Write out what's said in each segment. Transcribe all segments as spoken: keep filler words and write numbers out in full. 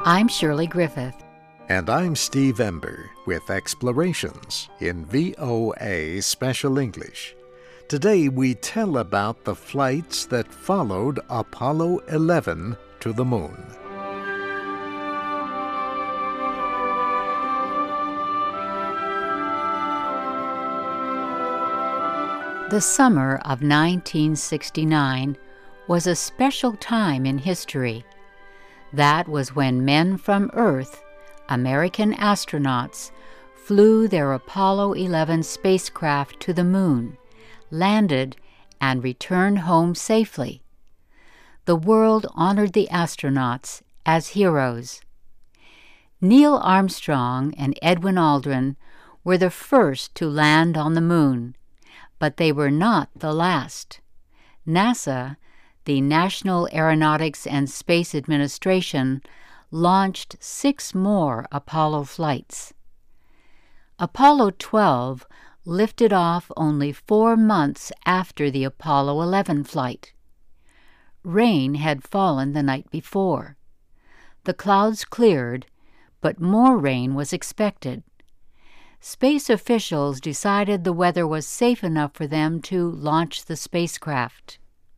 I'm Shirley Griffith. And I'm Steve Ember with Explorations in V O A Special English. Today we tell about the flights that followed Apollo eleven to the moon. The summer of nineteen sixty-nine was a special time in history. That was when men from Earth, American astronauts, flew their Apollo eleven spacecraft to the moon, landed, and returned home safely. The world honored the astronauts as heroes. Neil Armstrong and Edwin Aldrin were the first to land on the moon, but they were not the last. NASA, the National Aeronautics and Space Administration, launched six more Apollo flights. Apollo twelve lifted off only four months after the Apollo eleven flight. Rain had fallen the night before. The clouds cleared, but more rain was expected. Space officials decided the weather was safe enough for them to launch the spacecraft.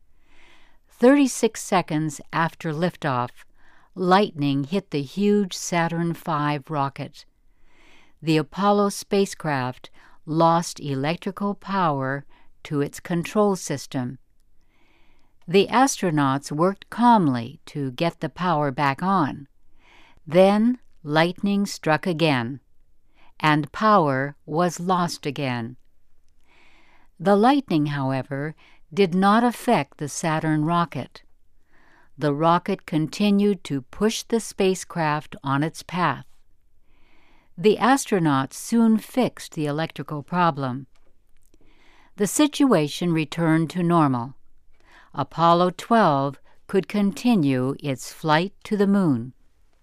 Thirty-six seconds after liftoff, lightning hit the huge Saturn five rocket. The Apollo spacecraft lost electrical power to its control system. The astronauts worked calmly to get the power back on. Then lightning struck again, and power was lost again. The lightning, however, did not affect the Saturn rocket. The rocket continued to push the spacecraft on its path. The astronauts soon fixed the electrical problem. The situation returned to normal. Apollo twelve could continue its flight to the moon.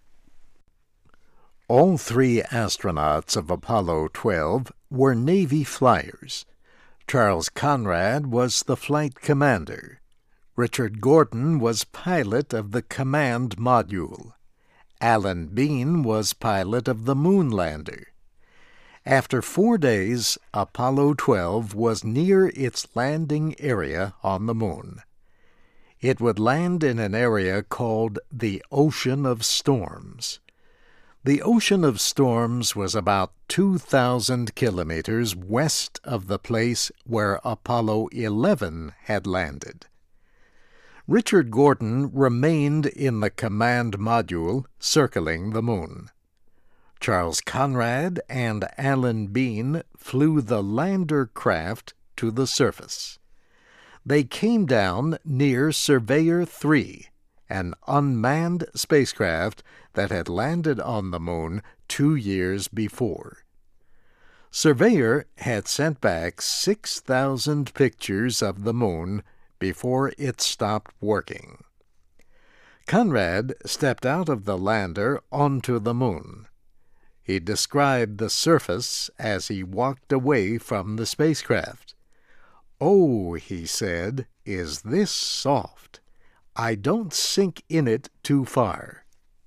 All three astronauts of Apollo twelve were Navy flyers. Charles Conrad was the flight commander. Richard Gordon was pilot of the command module. Alan Bean was pilot of the moonlander. After four days, Apollo twelve was near its landing area on the moon. It would land in an area called the Ocean of Storms. The Ocean of Storms was about two thousand kilometers west of the place where Apollo eleven had landed. Richard Gordon remained in the command module circling the moon. Charles Conrad and Alan Bean flew the lander craft to the surface. They came down near Surveyor three, an unmanned spacecraft that had landed on the moon two years before. Surveyor had sent back six thousand pictures of the moon before it stopped working. Conrad stepped out of the lander onto the moon. He described the surface as he walked away from the spacecraft. "Oh," he said, "is this soft. I don't sink in it too far."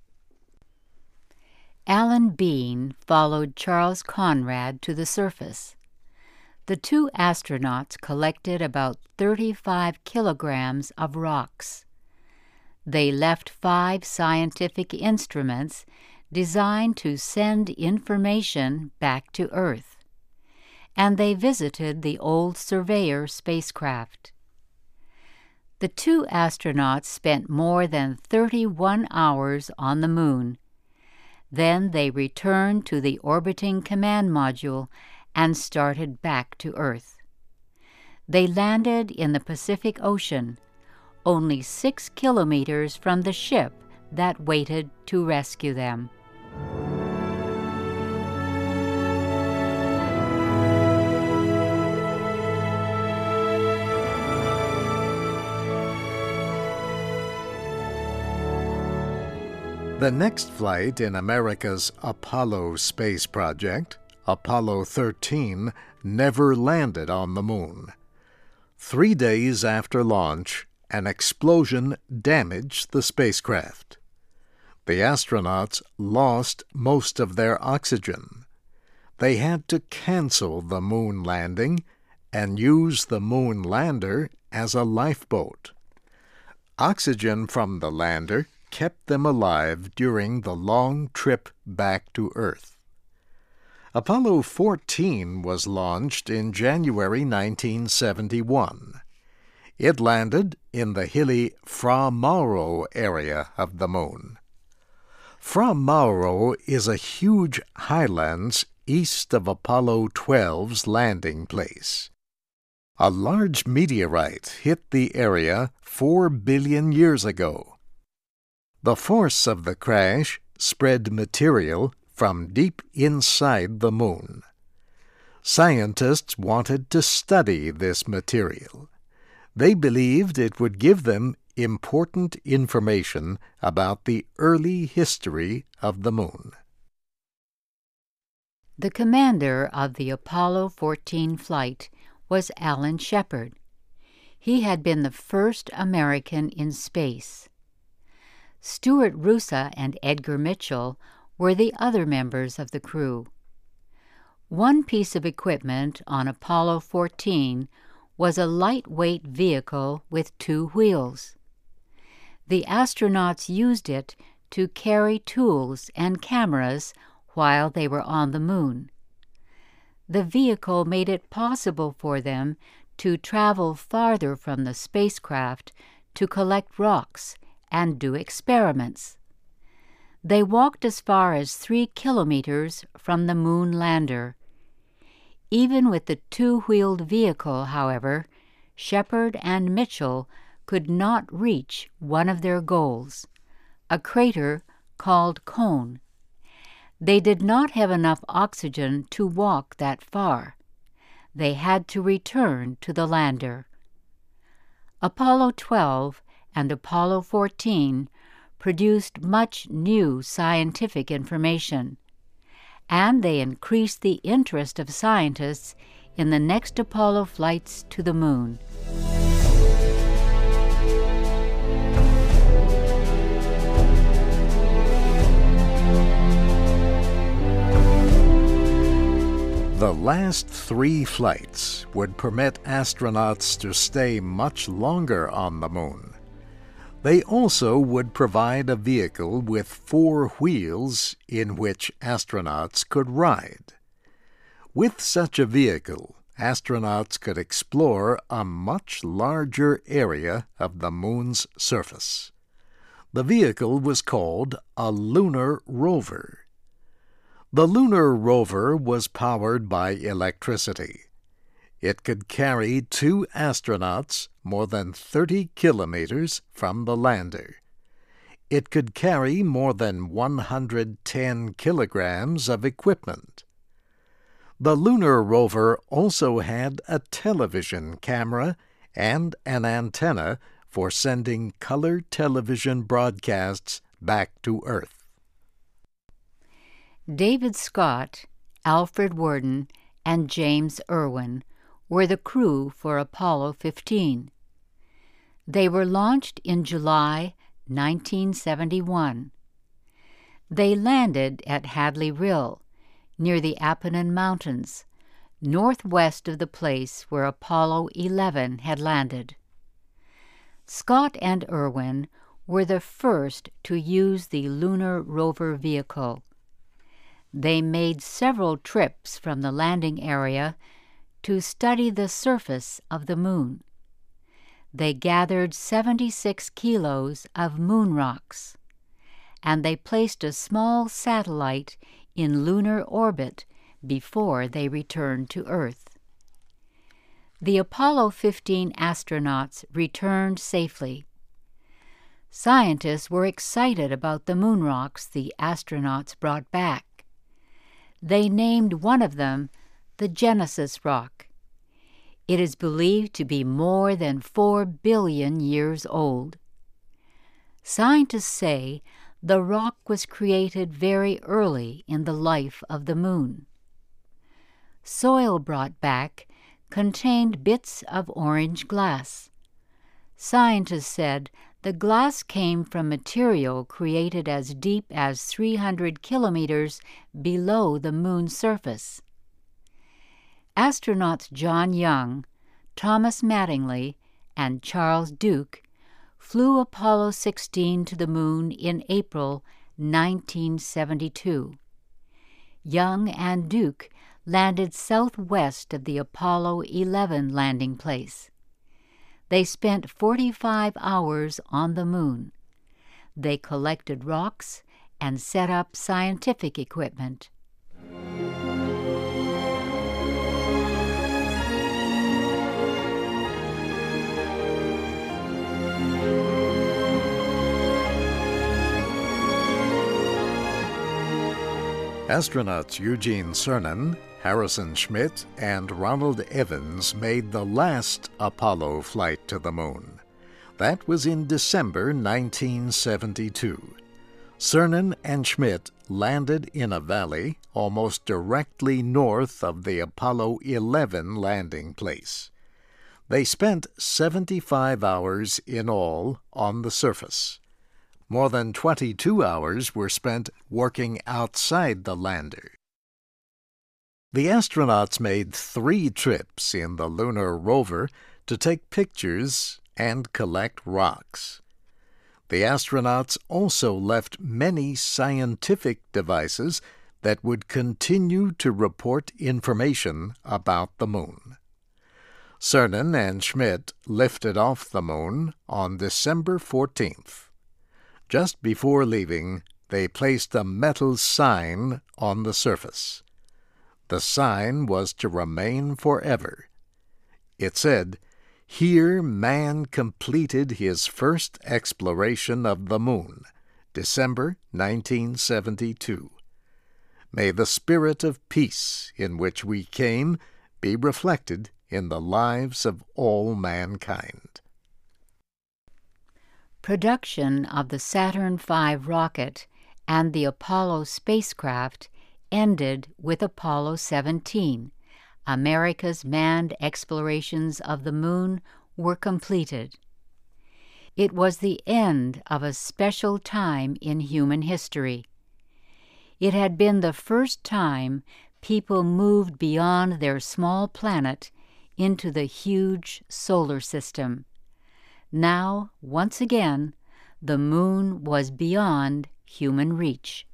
Alan Bean followed Charles Conrad to the surface. The two astronauts collected about thirty-five kilograms of rocks. They left five scientific instruments designed to send information back to Earth, and they visited the old Surveyor spacecraft. The two astronauts spent more than thirty-one hours on the moon. Then they returned to the orbiting command module and started back to Earth. They landed in the Pacific Ocean, only six kilometers from the ship that waited to rescue them. The next flight in America's Apollo space project, Apollo thirteen, never landed on the moon. Three days after launch, an explosion damaged the spacecraft. The astronauts lost most of their oxygen. They had to cancel the moon landing and use the moon lander as a lifeboat. Oxygen from the lander kept them alive during the long trip back to Earth. Apollo fourteen was launched in January nineteen seventy-one. It landed in the hilly Fra Mauro area of the moon. Fra Mauro is a huge highlands east of Apollo twelve's landing place. A large meteorite hit the area four billion years ago. The force of the crash spread material from deep inside the moon. Scientists wanted to study this material. They believed it would give them important information about the early history of the moon. The commander of the Apollo fourteen flight was Alan Shepard. He had been the first American in space. Stuart Roosa and Edgar Mitchell were the other members of the crew. One piece of equipment on Apollo fourteen was a lightweight vehicle with two wheels. The astronauts used it to carry tools and cameras while they were on the moon. The vehicle made it possible for them to travel farther from the spacecraft to collect rocks and do experiments. They walked as far as three kilometers from the moon lander. Even with the two-wheeled vehicle, however, Shepard and Mitchell could not reach one of their goals, a crater called Cone. They did not have enough oxygen to walk that far. They had to return to the lander. Apollo twelve and Apollo fourteen produced much new scientific information, and they increased the interest of scientists in the next Apollo flights to the moon. The last three flights would permit astronauts to stay much longer on the moon. They also would provide a vehicle with four wheels in which astronauts could ride. With such a vehicle, astronauts could explore a much larger area of the moon's surface. The vehicle was called a lunar rover. The lunar rover was powered by electricity. It could carry two astronauts more than thirty kilometers from the lander. It could carry more than one hundred ten kilograms of equipment. The lunar rover also had a television camera and an antenna for sending color television broadcasts back to Earth. David Scott, Alfred Worden, and James Irwin were the crew for Apollo fifteen. They were launched in July nineteen seventy-one. They landed at Hadley Rill, near the Apennine Mountains, northwest of the place where Apollo eleven had landed. Scott and Irwin were the first to use the lunar rover vehicle. They made several trips from the landing area to study the surface of the moon. They gathered seventy-six kilos of moon rocks, and they placed a small satellite in lunar orbit before they returned to Earth. The Apollo fifteen astronauts returned safely. Scientists were excited about the moon rocks the astronauts brought back. They named one of them the Genesis Rock. It is believed to be more than four billion years old. Scientists say the rock was created very early in the life of the moon. Soil brought back contained bits of orange glass. Scientists said The glass came from material created as deep as three hundred kilometers below the moon's surface. Astronauts John Young, Thomas Mattingly, and Charles Duke flew Apollo sixteen to the moon in April nineteen seventy-two. Young and Duke landed southwest of the Apollo eleven landing place. They spent forty-five hours on the moon. They collected rocks and set up scientific equipment. Astronauts Eugene Cernan, Harrison Schmitt, and Ronald Evans made the last Apollo flight to the moon. That was in December nineteen seventy-two. Cernan and Schmitt landed in a valley almost directly north of the Apollo eleven landing place. They spent seventy-five hours in all on the surface. More than twenty-two hours were spent working outside the lander. The astronauts made three trips in the lunar rover to take pictures and collect rocks. The astronauts also left many scientific devices that would continue to report information about the moon. Cernan and Schmitt lifted off the moon on December fourteenth. Just before leaving, they placed a metal sign on the surface. The sign was to remain forever. It said, "Here man completed his first exploration of the moon, December nineteen seventy-two. May the spirit of peace in which we came be reflected in the lives of all mankind." Production of the Saturn five rocket and the Apollo spacecraft ended with Apollo seventeen. America's manned explorations of the moon were completed. It was the end of a special time in human history. It had been the first time people moved beyond their small planet into the huge solar system. Now, once again, the moon was beyond human reach.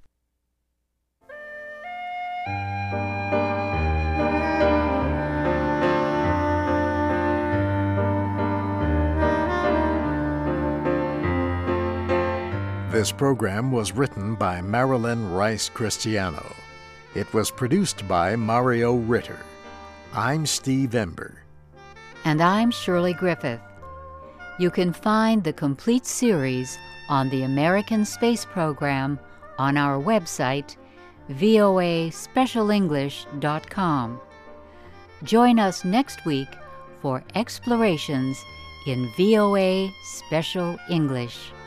This program was written by Marilyn Rice Cristiano. It was produced by Mario Ritter. I'm Steve Ember. And I'm Shirley Griffith. You can find the complete series on the American Space Program on our website, V O A special english dot com. Join us next week for explorations in V O A Special English.